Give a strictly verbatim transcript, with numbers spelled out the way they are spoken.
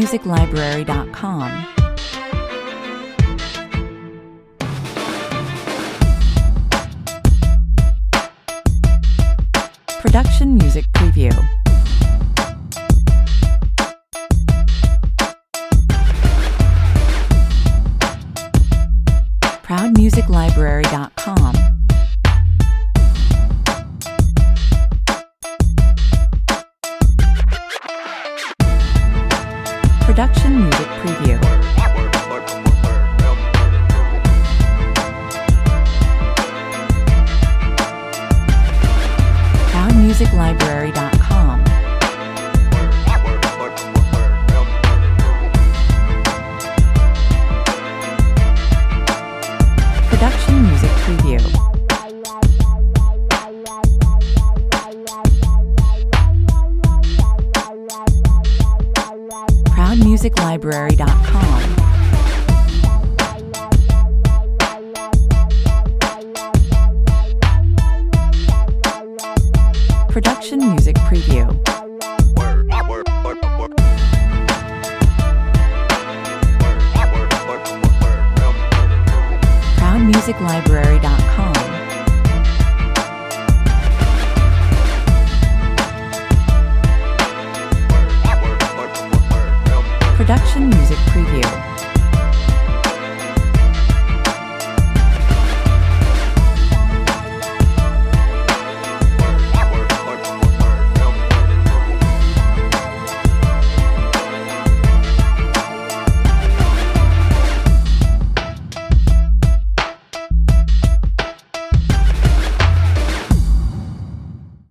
music library dot com. Production Music Preview. proud music library dot com. Production Music Preview. proud music library dot com. Production Music Preview. proud music library dot com. Production Music Preview. proud music library dot com.